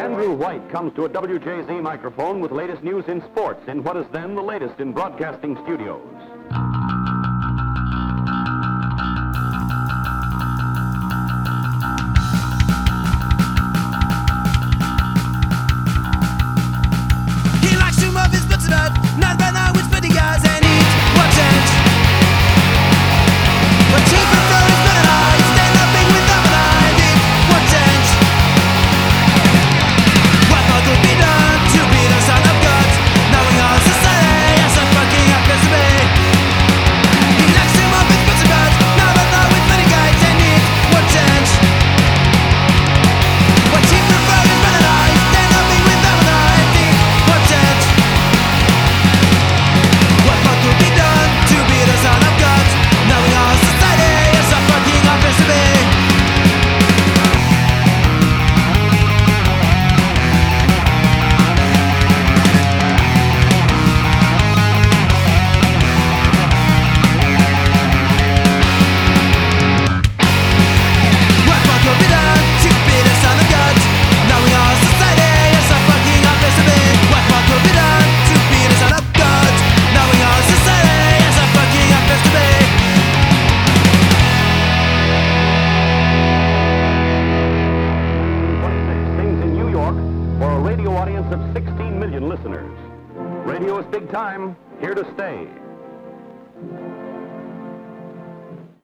Andrew White comes to a WJZ microphone with latest news in sports in what is then the latest in broadcasting studios. He likes to move his butts about, not by now with pretty guys and eat what's it. But cheap and throw his better eyes, stand up big with them and I eat what's it. What more could be done to be the son of God, knowing our society as a fucking up as to be. He likes to move his butts about, not by now with pretty guys and eat what's it. But cheap and throw his better eyes, stand up big with them and I eat what's it. What more could be done to be the son of God, knowing our society is a fucking office to be. What more could be done to be the son of God, knowing our society is a fucking office to be. What more could be done to be the son of God, knowing our society is a fucking office to be. Sings in New York for a radio audience of 16 million listeners. Radio is big time, here to stay.